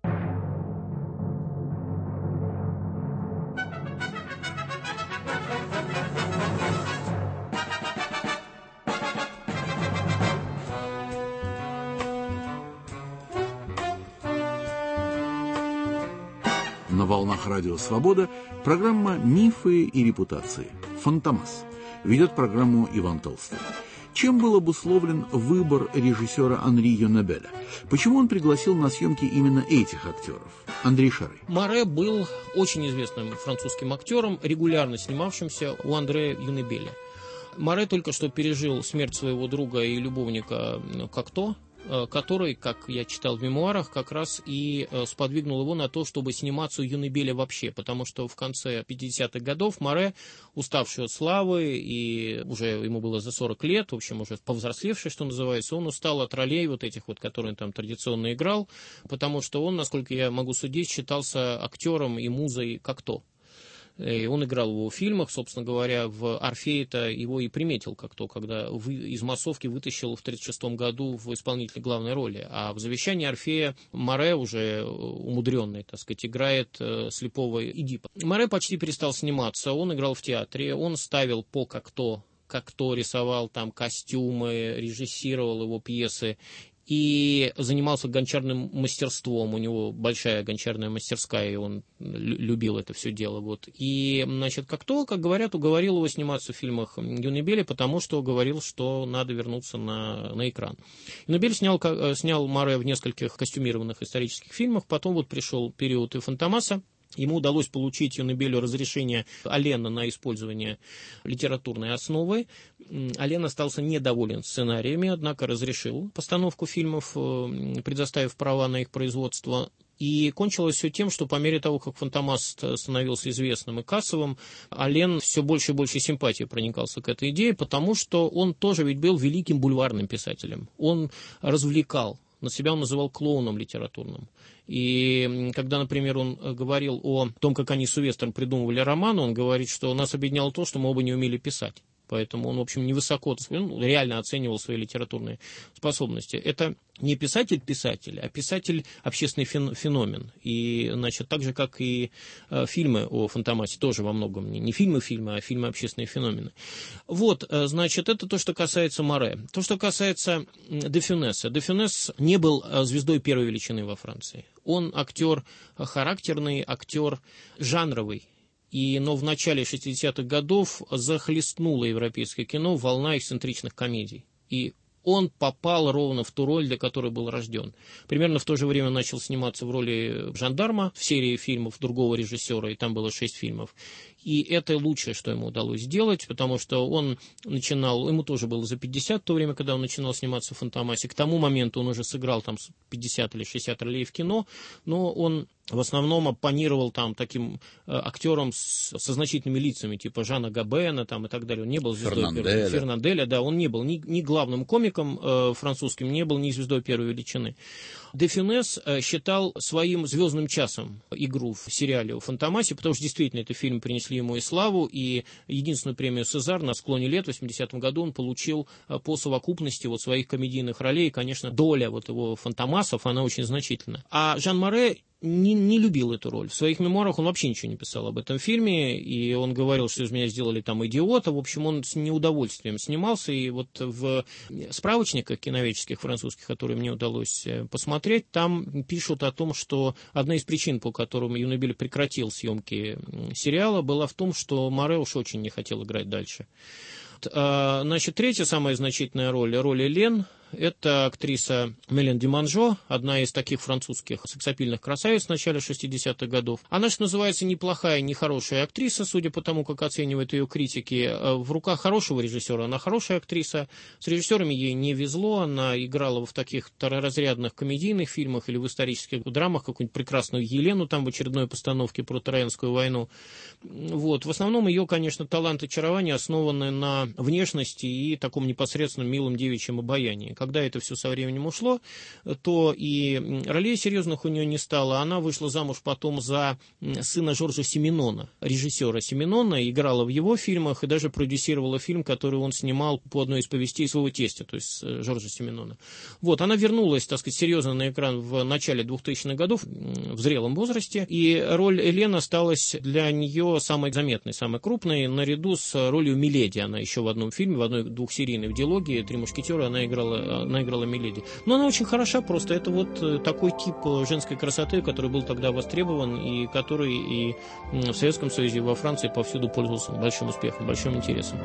На волнах Радио Свобода программа «Мифы и репутации». Фантомас. Ведет программу Иван Толстой. Чем был обусловлен выбор режиссера Анри Юна Белля? Почему он пригласил на съемки именно этих актеров? Андрей Шарый. Море был очень известным французским актером, регулярно снимавшимся у Андре Юна Белля. Море только что пережил смерть своего друга и любовника Кокто, который, как я читал в мемуарах, как раз и сподвигнул его на то, чтобы сниматься у Юны Белля вообще, потому что в конце пятидесятых годов Море, уставший от славы, и уже ему было за сорок лет, в общем, уже повзрослевший, что называется, он устал от ролей вот этих вот, которые он там традиционно играл, потому что он, насколько я могу судить, считался актером и музой Кокто. И он играл его в фильмах, собственно говоря, в «Орфее»-то его и приметил как то, когда вы, из массовки вытащил в тридцать шестом году в исполнителе главной роли. А в «Завещании Орфея» Море, уже умудренный, так сказать, играет э, слепого Эдипа. Море почти перестал сниматься, он играл в театре, он ставил по как то, как то рисовал там костюмы, режиссировал его пьесы. И занимался гончарным мастерством, у него большая гончарная мастерская, и он любил это все дело. Вот. И, значит, как то, как говорят, уговорил его сниматься в фильмах Юный Белли, потому что говорил, что надо вернуться на, на экран. Юный Белли снял, снял Море в нескольких костюмированных исторических фильмах, потом вот пришел период и Фантомаса. Ему удалось получить Юный Беллю разрешение Алена на использование литературной основы. Ален остался недоволен сценариями, однако разрешил постановку фильмов, предоставив права на их производство. И кончилось все тем, что по мере того, как Фантомас становился известным и кассовым, Ален все больше и больше симпатии проникался к этой идее, потому что он тоже ведь был великим бульварным писателем. Он развлекал. На себя он называл клоуном литературным. И когда, например, он говорил о том, как они с Увестером придумывали роман, он говорит, что нас объединяло то, что мы оба не умели писать. Поэтому он, в общем, невысоко, он реально оценивал свои литературные способности. Это не писатель-писатель, а писатель общественный феномен. И, значит, так же, как и э, фильмы о Фантомасе, тоже во многом не, не фильмы-фильмы, а фильмы общественные феномены. Вот, э, значит, это то, что касается Море. То, что касается де Фюнеса. Де Фюнес не был звездой первой величины во Франции. Он актер характерный, актер жанровый. И, но в начале шестидесятых годов захлестнуло европейское кино волна эксцентричных комедий. И он попал ровно в ту роль, для которой был рожден. Примерно в то же время начал сниматься в роли жандарма в серии фильмов другого режиссера, и там было шесть фильмов. И это лучшее, что ему удалось сделать, потому что он начинал, ему тоже было за пятьдесят в то время, когда он начинал сниматься в «Фантомасе». К тому моменту он уже сыграл там пятьдесят или шестьдесят ролей в кино, но он в основном оппонировал там таким э, актерам с, со значительными лицами, типа Жана Габена там, и так далее. Он не был звездой Фернанделя. первой, Фернанделя, да, он не был ни, ни главным комиком э, французским, не был ни звездой первой величины. Де Фюнес э, считал своим звездным часом игру в сериале о Фантомасе, потому что действительно этот фильм принесли ему и славу, и единственную премию «Сезар» на склоне лет в восьмидесятом году он получил э, по совокупности вот своих комедийных ролей, и, конечно, доля вот его Фантомасов, она очень значительна. А Жан Море Не, не любил эту роль. В своих мемуарах он вообще ничего не писал об этом фильме, и он говорил, что из меня сделали там идиота. В общем, он с неудовольствием снимался, и вот в справочниках киноведческих французских, которые мне удалось посмотреть, там пишут о том, что одна из причин, по которым Юный Белли прекратил съемки сериала, была в том, что Море уж очень не хотел играть дальше. Значит, третья самая значительная роль, роль Элен, это актриса Мелен Диманжо, одна из таких французских сексапильных красавиц в начале шестидесятых годов. Она, что называется, неплохая, нехорошая актриса, судя по тому, как оценивают ее критики. В руках хорошего режиссера она хорошая актриса. С режиссерами ей не везло, она играла в таких второразрядных комедийных фильмах или в исторических драмах, какую-нибудь прекрасную Елену там в очередной постановке про Троянскую войну. Вот. В основном ее, конечно, талант и очарование основаны на внешности и таком непосредственном милом девичьем обаянии. Когда это все со временем ушло, то и ролей серьезных у нее не стало. Она вышла замуж потом за сына Жоржа Сименона, режиссера Сименона, играла в его фильмах и даже продюсировала фильм, который он снимал по одной из повестей своего тестя, то есть Жоржа Сименона. Вот, она вернулась, так сказать, серьезно на экран в начале двухтысячных годов, в зрелом возрасте, и роль Элен осталась для нее самой заметной, самой крупной, наряду с ролью Миледи. Она еще в одном фильме, в одной двухсерийной дилогии «Три мушкетера» она играла она играла Миледи. Но она очень хороша, просто это вот такой тип женской красоты, который был тогда востребован и который и в Советском Союзе, и во Франции повсюду пользовался большим успехом, большим интересом.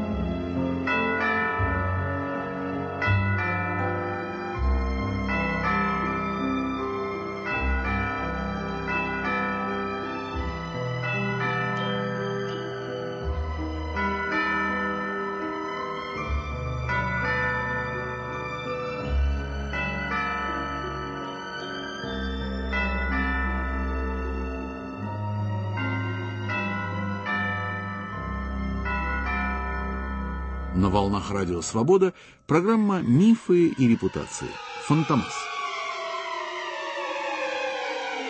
На волнах Радио Свобода программа «Мифы и репутации». Фантомас.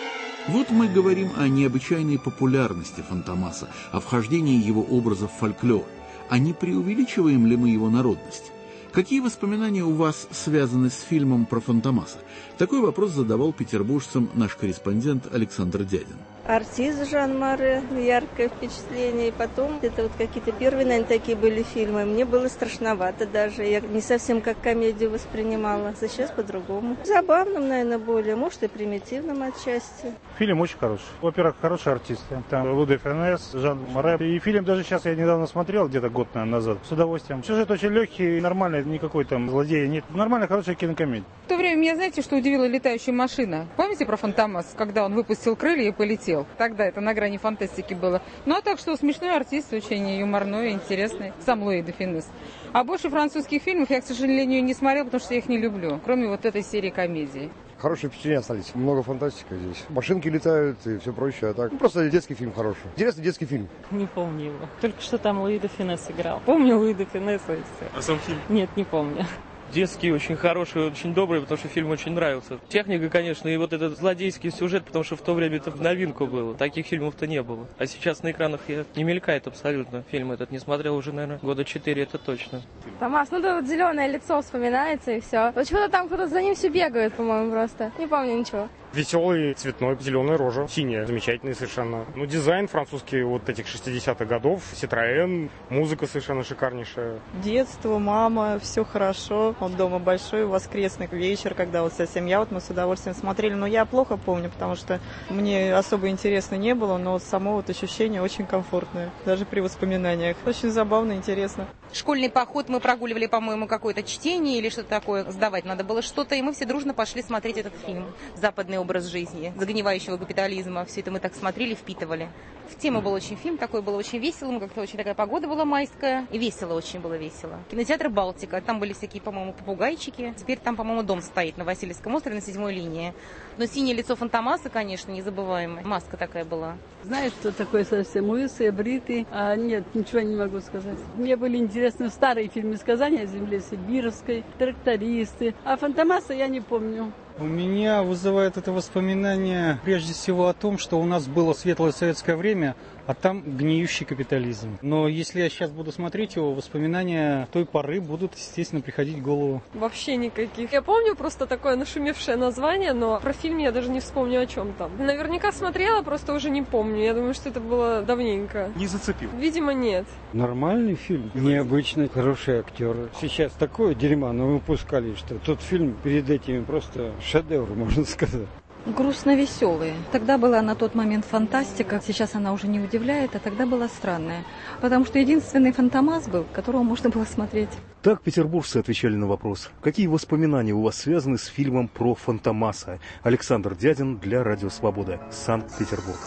Вот мы говорим о необычайной популярности Фантомаса, о вхождении его образа в фольклор. А не преувеличиваем ли мы его народность? Какие воспоминания у вас связаны с фильмом про Фантомаса? Такой вопрос задавал петербуржцам наш корреспондент Александр Дядин. Артист Жан-Маре, яркое впечатление. И потом, это вот какие-то первые, наверное, такие были фильмы. Мне было страшновато даже. Я не совсем как комедию воспринимала. А сейчас по-другому. Забавным, наверное, более. Может, и примитивным отчасти. Фильм очень хороший. Во-первых, хорошие артисты. Там Луи де Фюнес, Жан-Маре. И фильм даже сейчас я недавно смотрел, где-то год, наверное, назад. С удовольствием. Сюжет очень легкий, нормальный. Никакой там злодея нет. Нормальная, хорошая кинокомедия. В то время меня, знаете, что удивила летающая машина? Помните про Фантомас, когда он выпустил крылья и полетел? Тогда это на грани фантастики было. Ну, а так что смешной артист, очень юморной, интересный. Сам Луи де Фюнес. А больше французских фильмов я, к сожалению, не смотрела, потому что я их не люблю. Кроме вот этой серии комедий. Хорошие впечатления остались. Много фантастики здесь. Машинки летают и все прочее. А так, ну, просто детский фильм хороший. Интересный детский фильм. Не помню его. Только что там Луи де Фюнес играл. Помню Луи де Фюнеса и все. А сам фильм? Нет, не помню. Детский, очень хороший, очень добрый, потому что фильм очень нравился. Техника, конечно, и вот этот злодейский сюжет, потому что в то время это в новинку было. Таких фильмов-то не было. А сейчас на экранах я не мелькает абсолютно. Фильм этот не смотрел уже, наверное, года четыре, это точно. Томас, ну да, вот зеленое лицо вспоминается и все. Вот что-то там кто-то за ним все бегает, по-моему, просто. Не помню ничего. Веселый, цветной, зеленая рожа, синяя, замечательный совершенно. Ну, дизайн французский вот этих шестидесятых годов, Citroën, музыка совершенно шикарнейшая. Детство, мама, все хорошо. Он дома большой, воскресный вечер, когда вот вся семья, вот мы с удовольствием смотрели. Но я плохо помню, потому что мне особо интересно не было, но вот само вот ощущение очень комфортное, даже при воспоминаниях. Очень забавно, интересно. Школьный поход мы прогуливали, по-моему, какое-то чтение или что-то такое. Сдавать надо было что-то, и мы все дружно пошли смотреть этот фильм. Западный образ жизни, загнивающего капитализма. Все это мы так смотрели, впитывали. В тему был очень фильм, такой было очень весело. Мы как-то очень такая погода была майская. И весело, очень было весело. Кинотеатр «Балтика». Там были всякие, по-моему, попугайчики. Теперь там, по-моему, дом стоит на Васильевском острове на седьмой линии. Но синее лицо Фантомаса, конечно, незабываемое. Маска такая была. Знаешь, что такое совсем лысый, бритый? А нет, ничего не могу сказать. Мне были интересны старые фильмы сказания о земле сибирской, трактористы. А Фантомаса я не помню. У меня вызывает это воспоминание прежде всего о том, что у нас было светлое советское время, а там гниющий капитализм. Но если я сейчас буду смотреть его, воспоминания той поры будут, естественно, приходить в голову. Вообще никаких. Я помню просто такое нашумевшее название, но про фильм я даже не вспомню, о чем там. Наверняка смотрела, просто уже не помню. Я думаю, что это было давненько. Не зацепил? Видимо, нет. Нормальный фильм, необычный, хорошие актеры. Сейчас такое дерьмо, но выпускали, что тот фильм перед этим просто шедевр, можно сказать. Грустно-веселые. Тогда была на тот момент фантастика, сейчас она уже не удивляет, а тогда была странная. Потому что единственный Фантомас был, которого можно было смотреть. Так петербуржцы отвечали на вопрос. Какие воспоминания у вас связаны с фильмом про Фантомаса? Александр Дядин для Радио Свобода, Санкт-Петербург.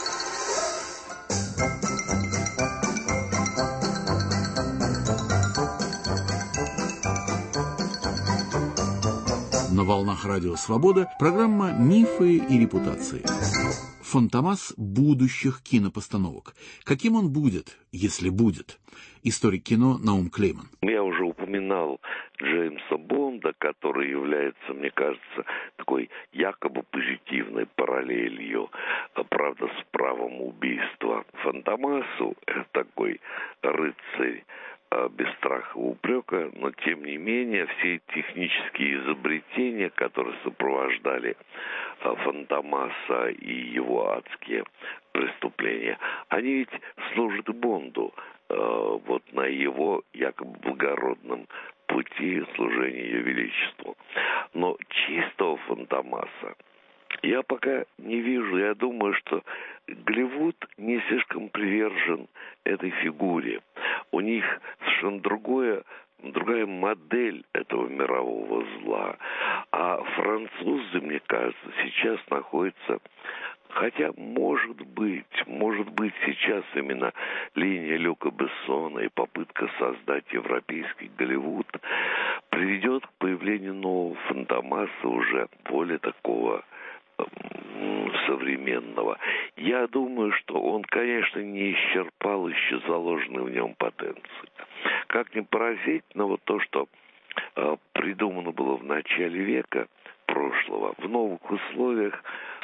На волнах Радио Свобода программа «Мифы и репутации». Фантомас будущих кинопостановок. Каким он будет, если будет? Историк кино Наум Клейман. Я уже упоминал Джеймса Бонда, который является, мне кажется, такой якобы позитивной параллелью, правда, с правом убийства. Фантомасу это такой рыцарь без страха и упрека, но тем не менее все технические изобретения, которые сопровождали Фантомаса и его адские преступления, они ведь служат Бонду вот на его якобы благородном пути служения Ее Величеству. Но чистого Фантомаса я пока не вижу. Я думаю, что Голливуд не слишком привержен этой фигуре. У них совершенно другое, другая модель этого мирового зла. А французы, мне кажется, сейчас находятся... Хотя, может быть, может быть, сейчас именно линия Люка Бессона и попытка создать европейский Голливуд приведет к появлению нового Фантомаса, уже более такого современного. Я думаю, что он, конечно, не исчерпал еще заложенную в нем потенцию. Как ни поразительно, вот то, что э, придумано было в начале века прошлого, в новых условиях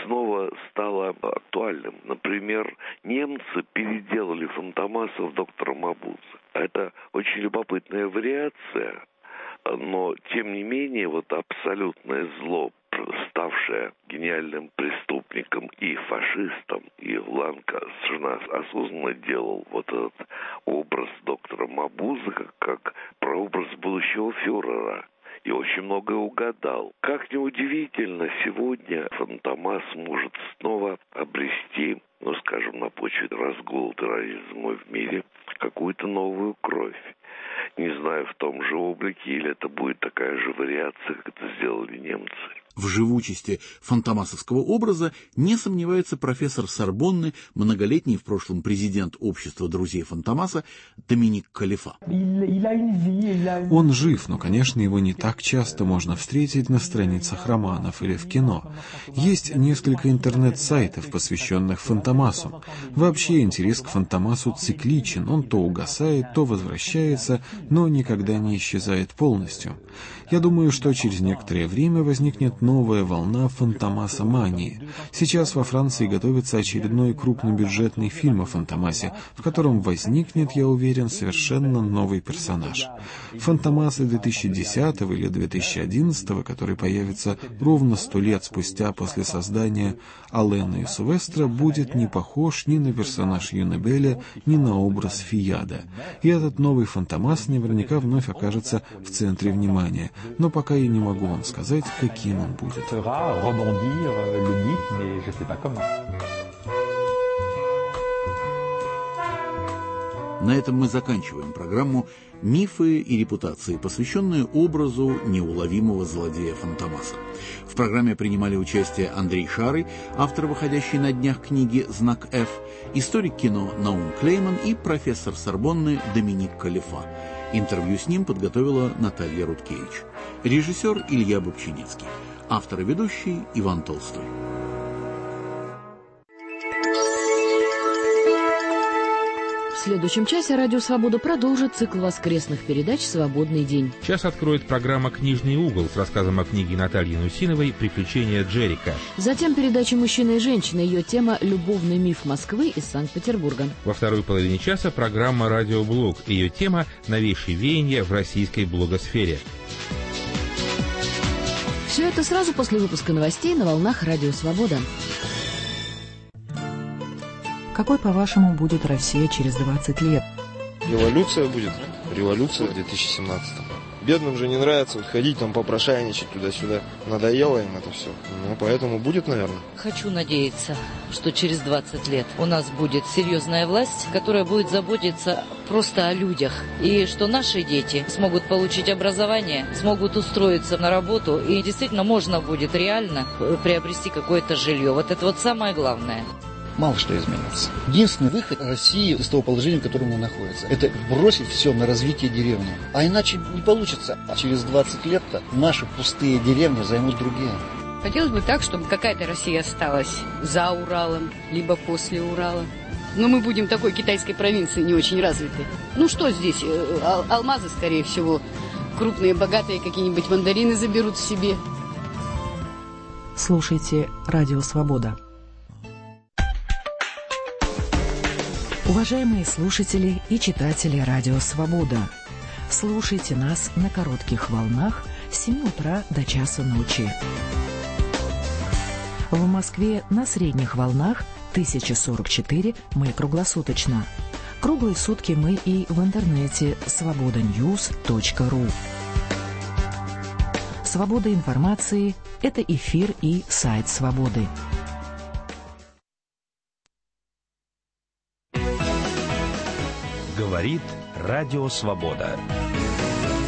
снова стало актуальным. Например, немцы переделали Фантомаса в доктора Мабузе. Это очень любопытная вариация, но, тем не менее, вот абсолютное зло, ставшее гениальным преступником и фашистом, и Ланка совершенно осознанно делал вот этот образ доктора Мабузе как, как прообраз будущего фюрера. И очень многое угадал. Как неудивительно, сегодня Фантомас может снова обрести, ну, скажем, на почве разгула терроризма в мире, какую-то новую кровь. Не знаю, в том же облике, или это будет такая же вариация, как это сделали немцы. В живучести фантомасовского образа не сомневается профессор Сорбонны, многолетний в прошлом президент общества друзей Фантомаса Доминик Калифа. Он жив, но, конечно, его не так часто можно встретить на страницах романов или в кино. Есть несколько интернет-сайтов, посвященных Фантомасу. Вообще интерес к Фантомасу цикличен, он то угасает, то возвращается, но никогда не исчезает полностью. Я думаю, что через некоторое время возникнет новая волна фантомасомании. Сейчас во Франции готовится очередной крупнобюджетный фильм о Фантомасе, в котором возникнет, я уверен, совершенно новый персонаж. Фантомасы две тысячи десятого или две тысячи одиннадцатого, который появится ровно сто лет спустя после создания Алена и Сувестра, будет не похож ни на персонаж Юнебеля, ни на образ Фияда. И этот новый Фантомас наверняка вновь окажется в центре внимания. Но пока я не могу вам сказать, каким он будет. На этом мы заканчиваем программу «Мифы и репутации», посвященную образу неуловимого злодея Фантомаса. В программе принимали участие Андрей Шарый, автор выходящей на днях книги «Знак F», историк кино Наум Клейман и профессор Сорбонны Доминик Калифа. Интервью с ним подготовила Наталья Рудкевич. Режиссер Илья Бобчинецкий. Автор и ведущий Иван Толстой. В следующем часе «Радио Свобода» продолжит цикл воскресных передач «Свободный день». Час откроет программа «Книжный угол» с рассказом о книге Натальи Нусиновой «Приключения Джерика». Затем передача «Мужчина и женщина». Ее тема «Любовный миф Москвы из Санкт-Петербурга». Во второй половине часа программа «Радиоблог». Ее тема «Новейшие веяния в российской блогосфере». Все это сразу после выпуска новостей на волнах «Радио Свобода». Какой, по-вашему, будет Россия через двадцать лет? Революция будет. Революция в две тысячи семнадцатом. Бедным же не нравится вот ходить там попрошайничать туда-сюда. Надоело им это все. Ну, поэтому будет, наверное. Хочу надеяться, что через двадцать лет у нас будет серьезная власть, которая будет заботиться просто о людях. И что наши дети смогут получить образование, смогут устроиться на работу. И действительно можно будет реально приобрести какое-то жилье. Вот это вот самое главное. Мало что изменится. Единственный выход России из того положения, в котором она находится, это бросить все на развитие деревни. А иначе не получится. А через двадцать лет-то наши пустые деревни займут другие. Хотелось бы так, чтобы какая-то Россия осталась за Уралом, либо после Урала. Но мы будем такой китайской провинции не очень развитой. Ну что здесь? Ал- алмазы, скорее всего. Крупные, богатые какие-нибудь мандарины заберут себе. Слушайте «Радио Свобода». Уважаемые слушатели и читатели «Радио Свобода», слушайте нас на коротких волнах с семи утра до часу ночи. В Москве на средних волнах тысяча сорок четыре мы круглосуточно. Круглые сутки мы и в интернете свобода ньюс точка ру. Свобода информации – это эфир и сайт «Свободы». Говорит Радио Свобода.